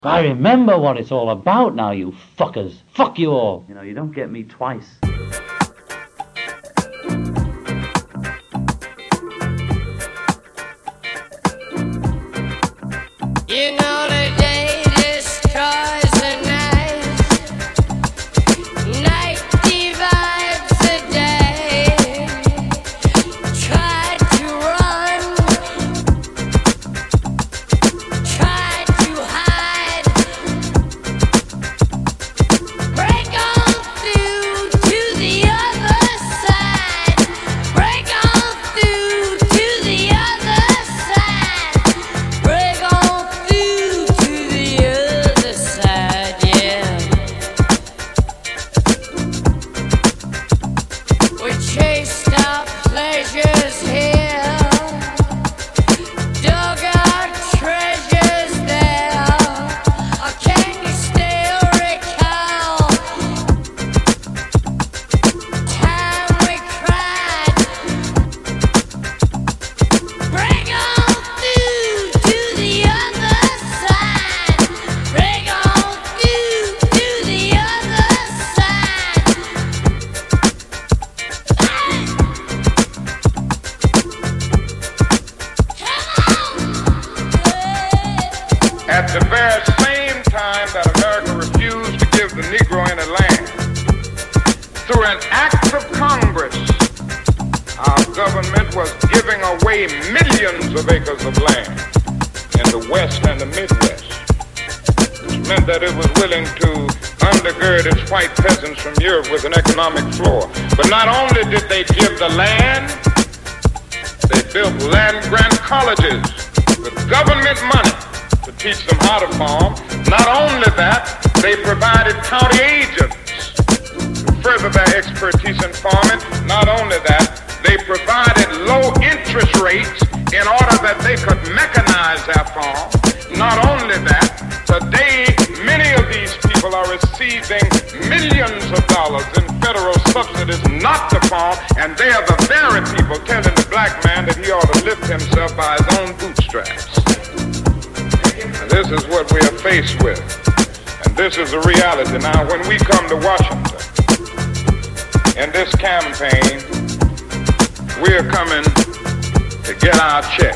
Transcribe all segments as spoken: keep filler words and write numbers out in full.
I remember what it's all about now, you fuckers. Fuck you all. You know, you don't get me twice. You know the day destroys the night. Night divides the day. Try to run. Try to hide. Break on through to the other side. Break on through to the other side. Break on through to the other side, yeah. We chased our pleasures here, dug our treasures there. Or can you still recall time we cried? Break on through to the other side. Break on through to the other side. At the very same time that America refused to give the Negro any land, through an act of Congress, our government was giving away millions of acres of land in the West and the Midwest, which meant that it was willing to undergird its white peasants from Europe with an economic floor. But not only did they give the land, they built land-grant colleges with government money to teach them how to farm. Not only that, they provided county agents to further their expertise in farming. Not only that, they provided low interest rates in order that they could mechanize their farm. Not only that, today many of these people are receiving millions of dollars in federal subsidies not to farm, and they are the very people telling the black man that he ought to lift himself by his own bootstraps. This is what we are faced with, and this is the reality. Now, when we come to Washington in this campaign, we are coming to get our check.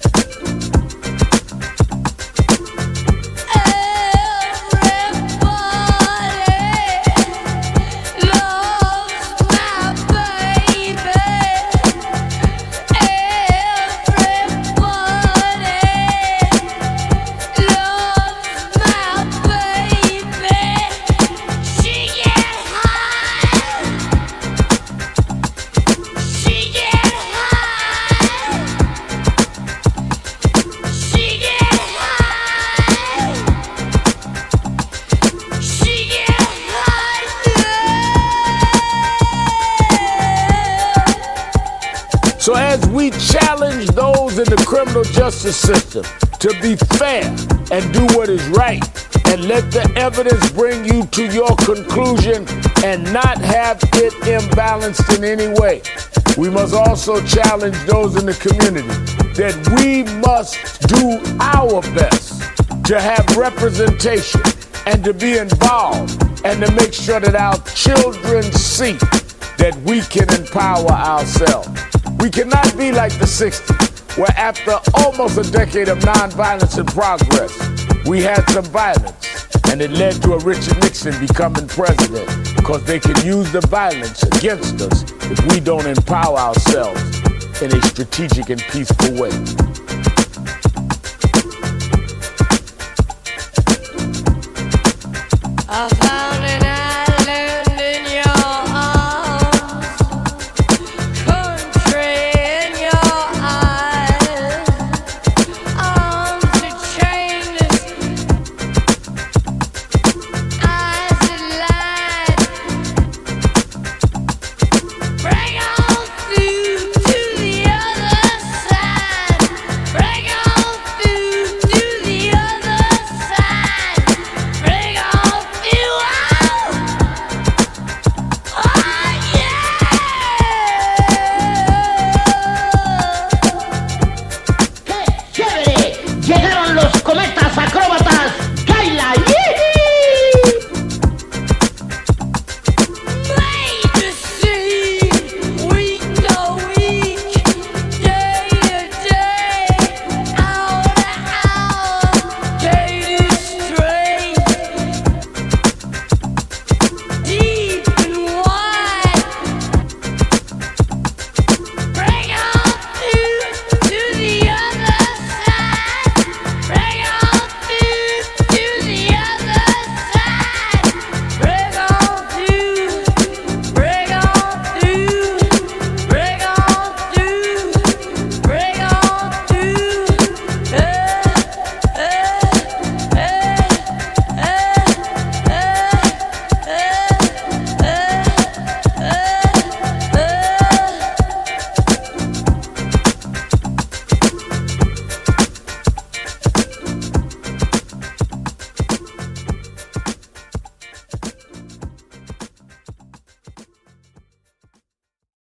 So as we challenge those in the criminal justice system to be fair and do what is right, and let the evidence bring you to your conclusion and not have it imbalanced in any way, we must also challenge those in the community that we must do our best to have representation and to be involved and to make sure that our children see that we can empower ourselves. We cannot be like the sixties, where after almost a decade of nonviolence and progress, we had some violence, and it led to a Richard Nixon becoming president, because they can use the violence against us if we don't empower ourselves in a strategic and peaceful way. I found